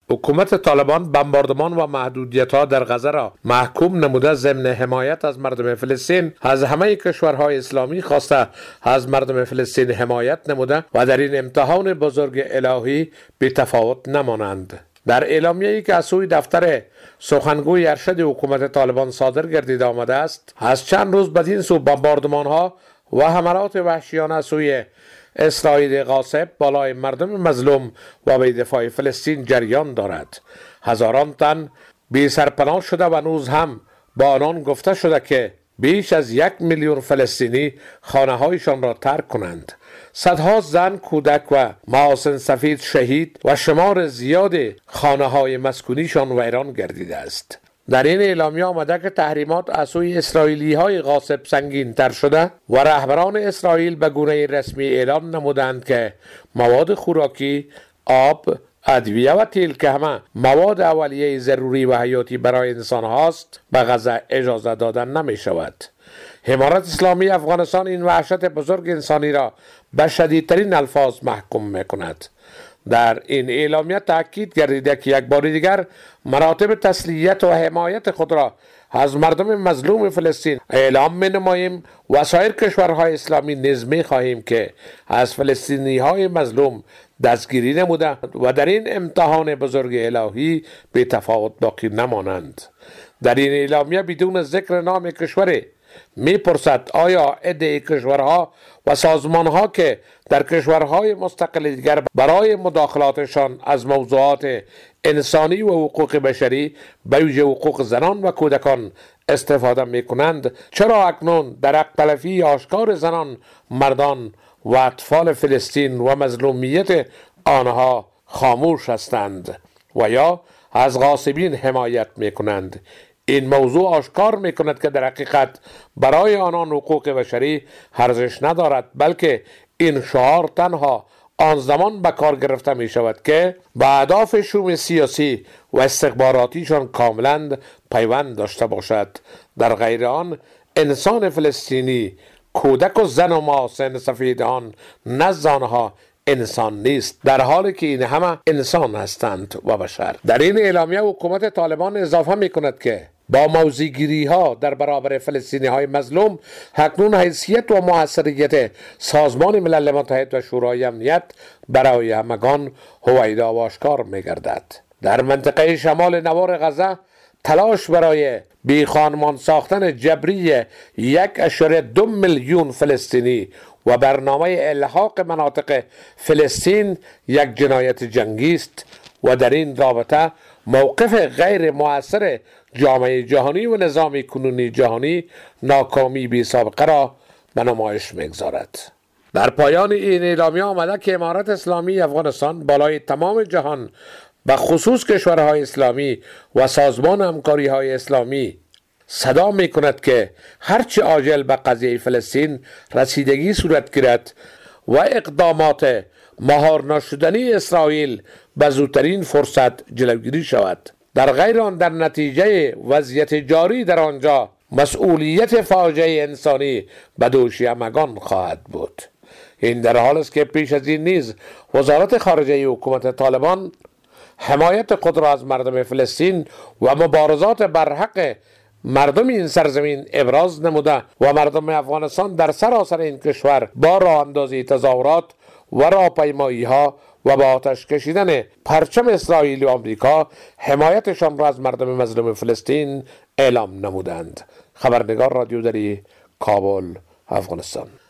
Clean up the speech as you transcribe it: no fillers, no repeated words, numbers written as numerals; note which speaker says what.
Speaker 1: حکومت طالبان بمباردمان و محدودیت‌ها در غزه را محکوم نموده، ضمن حمایت از مردم فلسطین از همه کشورهای اسلامی خواسته از مردم فلسطین حمایت نموده و در این امتحان بزرگ الهی بی تفاوت نمانند. در اعلامیه‌ای که از سوی دفتر سخنگوی ارشد حکومت طالبان صادر گردیده آمده است، از چند روز بدین سو بمباردمان‌ها و حملات وحشیانه از سوی اسرائیل غاصب بالای مردم مظلوم و به دفاع فلسطین جریان دارد. هزاران تن بی سرپناه شده و هنوز هم با آنان گفته شده که بیش از 1 میلیون فلسطینی خانه‌هایشان را ترک کنند. صدها زن، کودک و محاسن سفید شهید و شمار زیاد خانه‌های مسکونیشان ویران گردیده است. در این اعلامیه آمده که تحریمات از سوی اسرائیلی‌های غاصب سنگین تر شده و رهبران اسرائیل به گونه رسمی اعلام نمودند که مواد خوراکی، آب، ادویه و تیل که همه مواد اولیه ضروری و حیاتی برای انسان هاست به غزه اجازه دادن نمی شود. امارت اسلامی افغانستان این وحشت بزرگ انسانی را به شدیدترین الفاظ محکوم می کند. در این اعلامیه تاکید گردیده که یک بار دیگر مراتب تسلیت و حمایت خود را از مردم مظلوم فلسطین اعلام می نماییم و سایر کشورهای اسلامی نیز می خواهیم که از فلسطینی های مظلوم دستگیری نموده و در این امتحان بزرگ الهی بی تفاوت باقی نمانند. در این اعلامیه بدون ذکر نام کشوری می پرسد آیا عده کشورها و سازمانها که در کشورهای مستقل دیگر برای مداخلاتشان از موضوعات انسانی و حقوق بشری به ویژه حقوق زنان و کودکان استفاده می کنند، چرا اکنون در حق تلفی آشکار زنان، مردان و اطفال فلسطین و مظلومیت آنها خاموش هستند و یا از غاصبین حمایت می کنند؟ این موضوع آشکار می کند که در حقیقت برای آنان حقوق بشری ارزش ندارد، بلکه این شعار تنها آن زمان به کار گرفته می شود که با اهداف شوم سیاسی و استخباراتیشان کاملا پیوند داشته باشد. در غیر آن انسان فلسطینی، کودک و زن و محاسن سفید آن نزد آنها انسان نیست، در حالی که این همه انسان هستند و بشر. در این اعلامیه حکومت طالبان اضافه می کند که با موضع‌گیری ها در برابر فلسطینی های مظلوم اکنون حیثیت و موثریت سازمان ملل متحد و شورای امنیت برای همگان هویدا و آشکار می گردد. در منطقه شمال نوار غزه تلاش برای بیخانمان ساختن جبری 1.2 میلیون فلسطینی و برنامه الحاق مناطق فلسطین یک جنایت جنگی است و در این رابطه موقف غیر مؤثر جامعه جهانی و نظام کنونی جهانی ناکامی بی سابقه را به نمایش می‌گذارد. در پایان این اعلامیه آمده که امارت اسلامی افغانستان بالای تمام جهان به خصوص کشورهای اسلامی و سازمان همکاری‌های اسلامی صدا می کند که هرچه عاجل به قضیه فلسطین رسیدگی صورت گیرد و اقدامات مهار نشدنی اسرائیل به زودترین فرصت جلوگیری شود. در غیر آن در نتیجه وضعیت جاری در آنجا مسئولیت فاجعه انسانی به دوش همگان خواهد بود. این در حال است که پیش از این نیز وزارت خارجه حکومت طالبان حمایت خود را از مردم فلسطین و مبارزات بر حق مردم این سرزمین ابراز نموده و مردم افغانستان در سراسر این کشور با راه اندازی تظاهرات و راهپیمایی ها و با آتش کشیدن پرچم اسرائیل و آمریکا حمایتشان را از مردم مظلوم فلسطین اعلام نمودند. خبرنگار رادیو دری، کابل، افغانستان.